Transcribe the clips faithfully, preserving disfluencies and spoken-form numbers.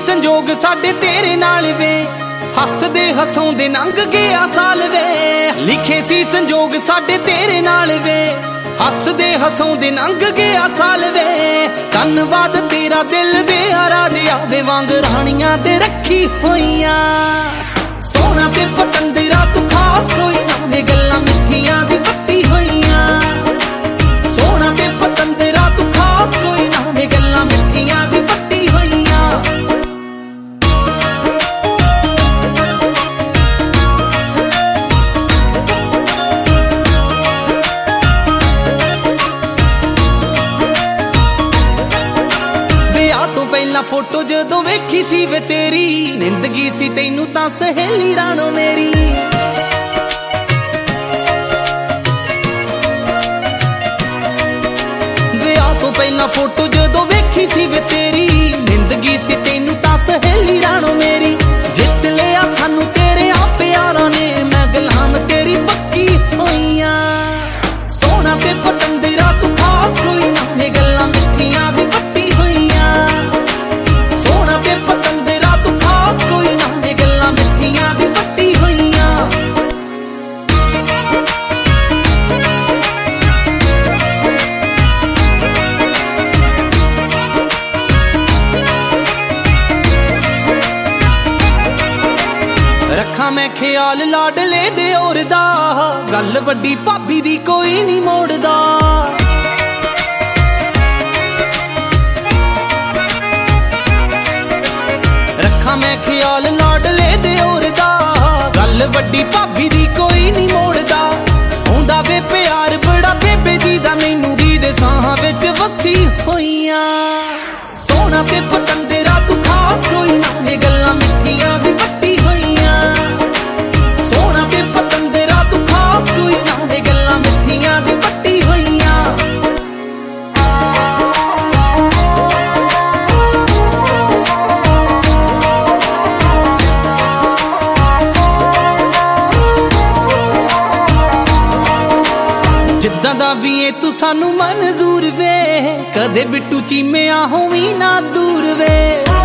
ਸੰਜੋਗ ਸਾਡੇ ਤੇਰੇ ਨਾਲ ਵੇ, ਹੱਸਦੇ ਹਸਾਉਂਦੇ ਲੰਘ ਗਿਆ ਸਾਲ ਵੇ। ਲਿਖੇ ਸੀ ਸੰਜੋਗ ਸਾਡੇ ਤੇਰੇ ਨਾਲ ਵੇ, ਹੱਸਦੇ ਹਸਾਉਂਦੇ ਲੰਘ ਗਿਆ ਸਾਲ ਵੇ। ਧੰਨਵਾਦ ਤੇਰਾ ਦਿਲ ਦੇ ਰਾਜ ਆਵੇ ਵਾਂਗ ਰਾਣੀਆਂ ਤੇ ਰੱਖੀ ਹੋਈਆਂ। ਸੋਹਣਾ ਤੇ ਪਤੰਦਰਾ ਤੂੰ ਖਾਸ ਕੋਈ ਨਾ ਵੇ, ਗੱਲਾਂ ਮਿੱਠੀਆਂ ਦੀ ਵੱਟੀ ਹੋਈਆਂ। ਸੋਹਣਾ ਤੇ ਪਤੰਦਰਾ ਤੂੰ ਖਾਸ ਕੋਈ ਨਾ ਵੇ, ਗੱਲਾਂ ਮਿੱਠੀਆਂ ਦੀ ਵੱਟੀ ਹੋਈਆਂ। ਵਿਆਹ ਤੋਂ ਪਹਿਲਾਂ ਫੋਟੋ ਜਦੋਂ ਵੇਖੀ ਸੀ ਵੇ ਤੇਰੀ, ਨਿੰਦ ਗਈ ਸੀ ਤੈਨੂੰ ਤਾਂ ਸਹੇਲੀ ਰਾਣੋ ਮੇਰੀ। ਵਿਆਹ ਤੋਂ ਪਹਿਲਾਂ ਫੋਟੋ ਜਦੋਂ ਵੇਖੀ ਸੀ ਵੇ ਤੇਰੀ, ਨਿੰਦ ਗਈ ਸੀ ਤੈਨੂੰ ਤਾਂ ਸਹੇਲੀ ਰਾਣੋ ਮੇਰੀ। ਜਿੱਤ ਲਿਆ ਸਾਨੂੰ ਤੇਰੇ ਆ ਪਿਆਰਾਂ ਨੇ, ਮੈਂ ਗੁਲਾਮ ਤੇਰੀ ਪੱਕੀ ਹੋਈਆਂ। ਸੋਹਣਾ ਤੇ ਪਤੰਦਰਾ ਤੂੰ ਖਾਸ ਕੋਈ ਨਾ ਵੇ, ਗੱਲਾਂ ਮਿੱਠੀਆਂ ਦੀ ਵੱਟੀ ਹੋਈਆਂ। ਸੋਹਣਾ ਤੇ ਪਤੰਦਰਾ ਤੂੰ ਖਾਸ ਕੋਈ ਨਾ ਵੇ, ਗੱਲਾਂ ਮਿੱਠੀਆਂ ਦੀ ਵੱਟੀ ਹੋਈਆਂ। ਰੱਖਾਂ ਮੈਂ ਖਿਆਲ ਲਾਡਲੇ ਦੇ ਔਰ ਦਾ, ਗੱਲ ਵੱਡੀ ਭਾਬੀ ਦੀ ਕੋਈ ਨਹੀਂ ਮੋੜਦਾ। ਰੱਖਾਂ ਮੈਂ ਖਿਆਲ ਲਾਡਲੇ ਦੇ ਔਰ ਦਾ, ਗੱਲ ਵੱਡੀ ਭਾਬੀ ਦੀ ਕੋਈ ਨਹੀਂ ਮੋੜਦਾ। ਆਉਂਦਾ ਵੇ ਪਿਆਰ ਬੜਾ ਬੇਬੇ ਜੀ ਦਾ, ਮੈਨੂੰ ਦੀ ਦੇ ਸਾਹਾਂ ਵਿੱਚ ਵਸੀ ਹੋਈਆਂ। ਸੋਹਣਾ ਤੇ ਪਤੰਦਰਾ ਤੂੰ ਖਾਸ ਕੋਈ ਨਾ ਵੇ, ਗੱਲਾਂ ਮਿੱਠੀਆਂ ਦੀ ਵੱਟੀ ਹੋਈਆਂ। ਸੋਹਣਾ ਤੇ ਪਤੰਦਰਾ ਤੂੰ ਖਾਸ ਕੋਈ ਨਾ ਵੇ, ਗੱਲਾਂ ਮਿੱਠੀਆਂ ਦੀ ਵੱਟੀ ਹੋਈਆਂ। ਜਿੱਦਾਂ ਦਾ ਵੀ ਏ ਤੂੰ ਸਾਨੂੰ ਮਨਜ਼ੂਰ ਵੇ, ਕਦੇ ਬਿੱਟੂ ਚੀਮਿਆ ਹੋਵੀਂ ਨਾ ਦੂਰ ਵੇ।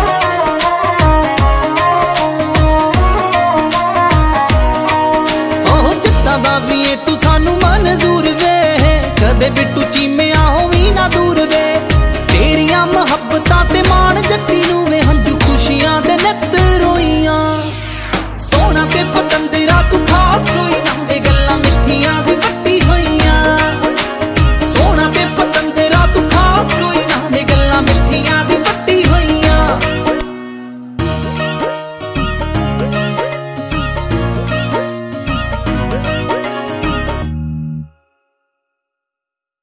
ਓਹ ਜਿੱਦਾਂ ਦਾ ਵੀ ਏ ਤੂੰ ਸਾਨੂੰ ਮਨਜ਼ੂਰ ਵੇ, ਕਦੇ ਬਿੱਟੂ ਚੀਮਿਆ ਹੋਵੀਂ ਨਾ ਦੂਰ ਵੇ। ਤੇਰੀਆਂ ਮੁਹੱਬਤਾਂ ਤੇ ਮਾਣ ਜੱਟੀ ਨੂੰ ਵੇ, ਹੰਝੂ ਖੁਸ਼ੀਆਂ ਦੇ ਨਿੱਤ ਰੋਈਆਂ। ਸੋਹਣਾ ਤੇ ਪਤੰਦਰਾ ਤੂੰ ਖਾਸ ਕੋਈ ਨਾ